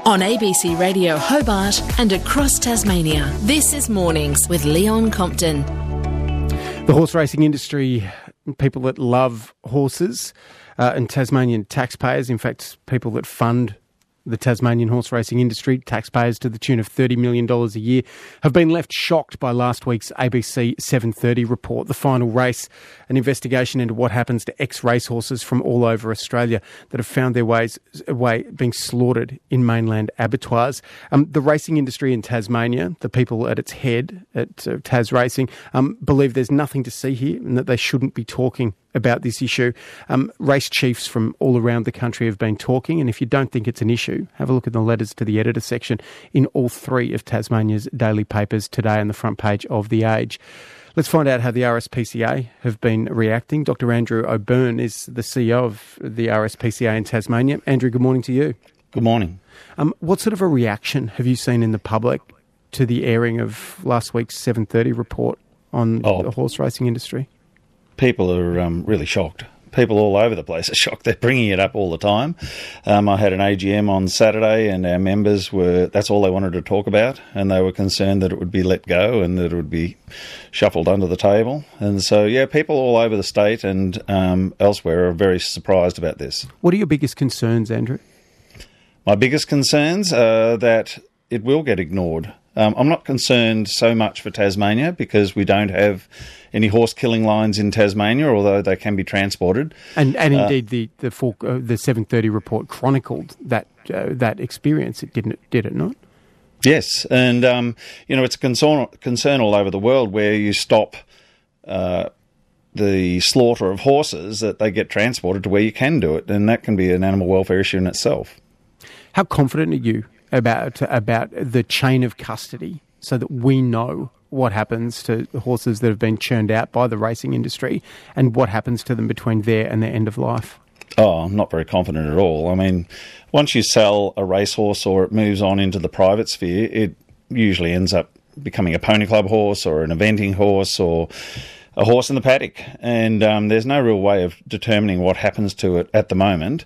On ABC Radio Hobart and across Tasmania, this is Mornings with Leon Compton. The horse racing industry, people that love horses and Tasmanian taxpayers, in fact, people that fund the Tasmanian horse racing industry, taxpayers to the tune of $30 million a year, have been left shocked by last week's ABC 7:30 report, the final race, an investigation into what happens to ex-racehorses from all over Australia that have found their way being slaughtered in mainland abattoirs. The racing industry in Tasmania, the people at its head, at Tas Racing, believe there's nothing to see here and that they shouldn't be talking about this issue. Race chiefs from all around the country have been talking, and if you don't think it's an issue, have a look at the letters to the editor section in all three of Tasmania's daily papers today on the front page of The Age. Let's find out how the RSPCA have been reacting. Dr. Andrew O'Byrne is the CEO of the RSPCA in Tasmania. Andrew, good morning to you. Good morning. What sort of a reaction have you seen in the public to the airing of last week's 7:30 report on the horse racing industry? People are really shocked. People all over the place are shocked. They're bringing it up all the time. I had an AGM on Saturday and our members that's all they wanted to talk about, and they were concerned that it would be let go and that it would be shuffled under the table. And so, people all over the state and elsewhere are very surprised about this. What are your biggest concerns, Andrew? My biggest concerns are that it will get ignored. I'm not concerned so much for Tasmania because we don't have any horse killing lines in Tasmania, although they can be transported. And indeed, the 7:30 report chronicled that experience. Did it not? Yes, and it's a concern all over the world where you stop the slaughter of horses, that they get transported to where you can do it, and that can be an animal welfare issue in itself. How confident are you about the chain of custody so that we know what happens to horses that have been churned out by the racing industry and what happens to them between there and their end of life? Oh, I'm not very confident at all. I mean, once you sell a racehorse or it moves on into the private sphere, it usually ends up becoming a pony club horse or an eventing horse or a horse in the paddock. And there's no real way of determining what happens to it at the moment.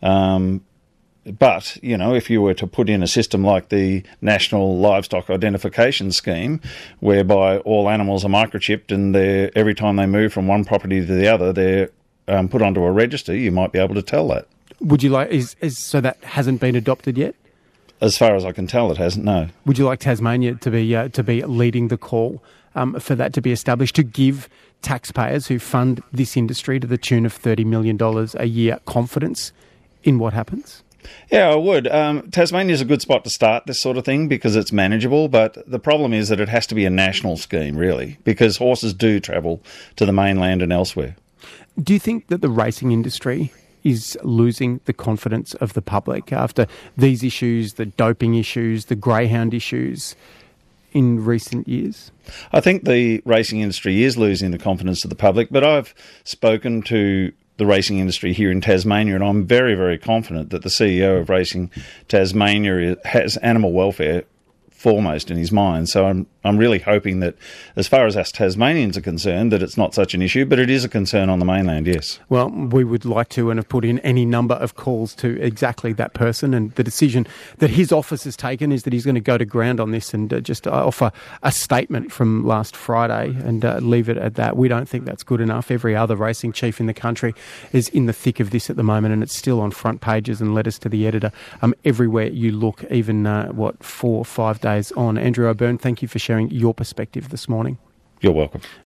But, if you were to put in a system like the National Livestock Identification Scheme, whereby all animals are microchipped and every time they move from one property to the other, they're put onto a register, you might be able to tell that. Would you like, so that hasn't been adopted yet? As far as I can tell, it hasn't, no. Would you like Tasmania to be leading the call for that to be established, to give taxpayers who fund this industry to the tune of $30 million a year confidence in what happens? Yeah, I would. Tasmania is a good spot to start this sort of thing because it's manageable, but the problem is that it has to be a national scheme, really, because horses do travel to the mainland and elsewhere. Do you think that the racing industry is losing the confidence of the public after these issues, the doping issues, the greyhound issues in recent years? I think the racing industry is losing the confidence of the public, but I've spoken to the racing industry here in Tasmania, and I'm very, very confident that the CEO of Racing Tasmania has animal welfare foremost in his mind. So I'm really hoping that, as far as us Tasmanians are concerned, that it's not such an issue, but it is a concern on the mainland, yes. Well, we would like to and have put in any number of calls to exactly that person, and the decision that his office has taken is that he's going to go to ground on this and just offer a statement from last Friday and leave it at that. We don't think that's good enough. Every other racing chief in the country is in the thick of this at the moment, and it's still on front pages and letters to the editor everywhere you look, even 4 or 5 days on. Andrew O'Byrne, thank you for sharing your perspective this morning. You're welcome.